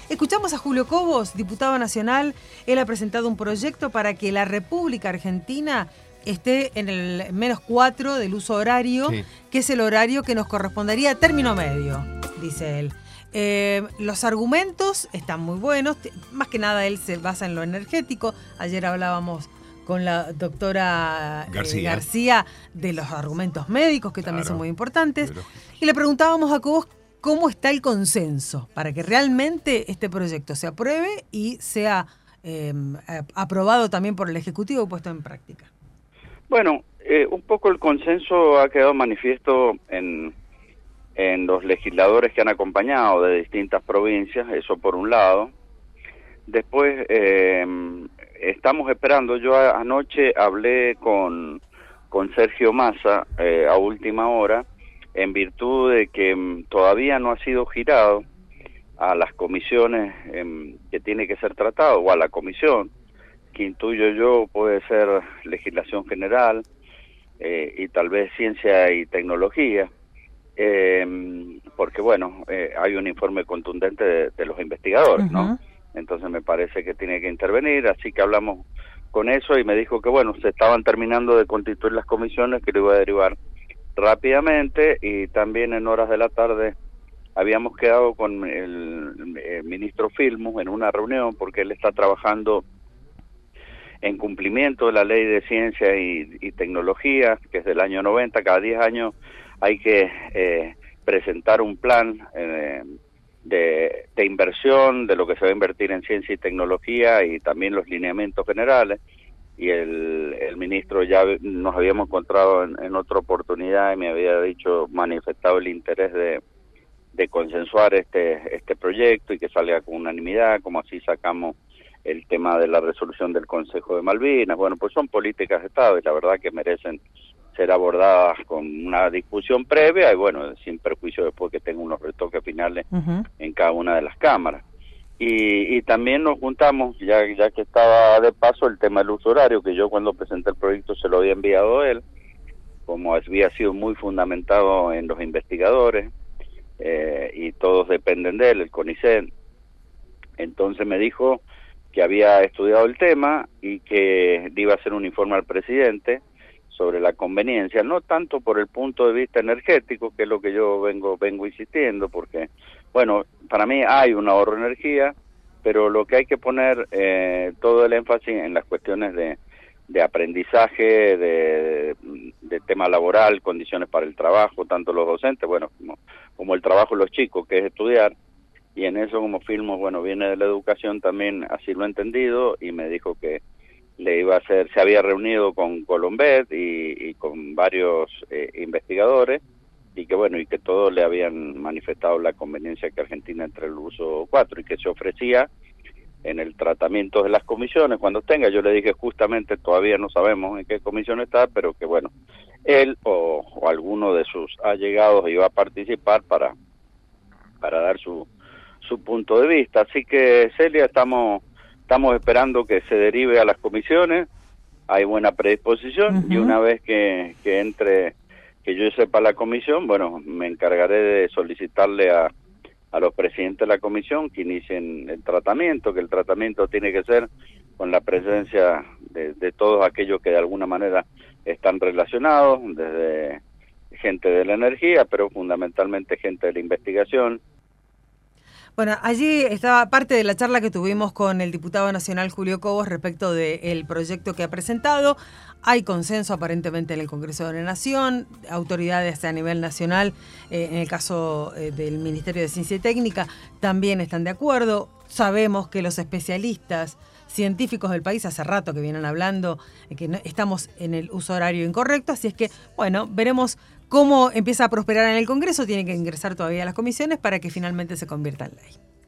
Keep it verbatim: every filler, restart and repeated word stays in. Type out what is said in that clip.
Escuchamos a Julio Cobos, diputado nacional. Él ha presentado un proyecto para que la República Argentina esté en el menos cuatro del uso horario, sí, que es el horario que nos correspondería a término medio, dice él. Eh, los argumentos están muy buenos, más que nada él se basa en lo energético. Ayer hablábamos con la doctora García, eh, García de los argumentos médicos, que también claro, son muy importantes. Pero... Y le preguntábamos a Cobos cómo está el consenso para que realmente este proyecto se apruebe y sea eh, aprobado también por el Ejecutivo y puesto en práctica. Bueno, eh, un poco el consenso ha quedado manifiesto en, en los legisladores que han acompañado de distintas provincias, eso por un lado. Después eh, estamos esperando, yo a, anoche hablé con, con Sergio Massa eh, a última hora, en virtud de que um, todavía no ha sido girado a las comisiones um, que tiene que ser tratado, o a la comisión, que intuyo yo puede ser legislación general eh, y tal vez ciencia y tecnología, eh, porque bueno, eh, hay un informe contundente de, de los investigadores, uh-huh, ¿no? Entonces me parece que tiene que intervenir, así que hablamos con eso y me dijo que bueno, se estaban terminando de constituir las comisiones, que lo iba a derivar rápidamente, y también en horas de la tarde habíamos quedado con el, el ministro Filmus en una reunión, porque él está trabajando en cumplimiento de la ley de ciencia y, y tecnología, que es del año noventa. Cada diez años hay que eh, presentar un plan eh, de, de inversión, de lo que se va a invertir en ciencia y tecnología, y también los lineamientos generales. Y el, el ministro ya nos habíamos encontrado en, en otra oportunidad y me había dicho, manifestado el interés de, de consensuar este, este proyecto y que salga con unanimidad, como así sacamos el tema de la resolución del Consejo de Malvinas. Bueno, pues son políticas de Estado y la verdad que merecen ser abordadas con una discusión previa y bueno, sin perjuicio después que tenga unos retoques finales uh-huh, en cada una de las cámaras. Y, y también nos juntamos, ya, ya que estaba de paso, el tema del uso horario, que yo cuando presenté el proyecto se lo había enviado a él, como había sido muy fundamentado en los investigadores, eh, y todos dependen de él, el CONICET. Entonces me dijo que había estudiado el tema y que iba a hacer un informe al presidente sobre la conveniencia, no tanto por el punto de vista energético, que es lo que yo vengo vengo insistiendo, porque, bueno, para mí hay un ahorro de energía, pero lo que hay que poner eh, todo el énfasis en las cuestiones de, de aprendizaje, de, de tema laboral, condiciones para el trabajo, tanto los docentes, bueno, como, como el trabajo de los chicos, que es estudiar, y en eso como Filmus, bueno, viene de la educación también, así lo he entendido, y me dijo que le iba a hacer, se había reunido con Colombet y, y con varios eh, investigadores, y que bueno, y que todos le habían manifestado la conveniencia que Argentina entre el uso cuatro, y que se ofrecía en el tratamiento de las comisiones, cuando tenga. Yo le dije justamente, todavía no sabemos en qué comisión está, pero que bueno, él o, o alguno de sus allegados iba a participar para, para dar su, su punto de vista. Así que, Celia, estamos... Estamos esperando que se derive a las comisiones, hay buena predisposición, uh-huh, y una vez que, que entre, que yo sepa la comisión, bueno, me encargaré de solicitarle a, a los presidentes de la comisión que inicien el tratamiento, que el tratamiento tiene que ser con la presencia de, de todos aquellos que de alguna manera están relacionados, desde gente de la energía, pero fundamentalmente gente de la investigación. Bueno, allí estaba parte de la charla que tuvimos con el diputado nacional Julio Cobos respecto del proyecto que ha presentado. Hay consenso aparentemente en el Congreso de la Nación, autoridades a nivel nacional, eh, en el caso eh, del Ministerio de Ciencia y Técnica, también están de acuerdo. Sabemos que los especialistas científicos del país hace rato que vienen hablando eh, que no, estamos en el uso horario incorrecto, así es que, bueno, veremos cómo empieza a prosperar en el Congreso. Tiene que ingresar todavía a las comisiones para que finalmente se convierta en ley.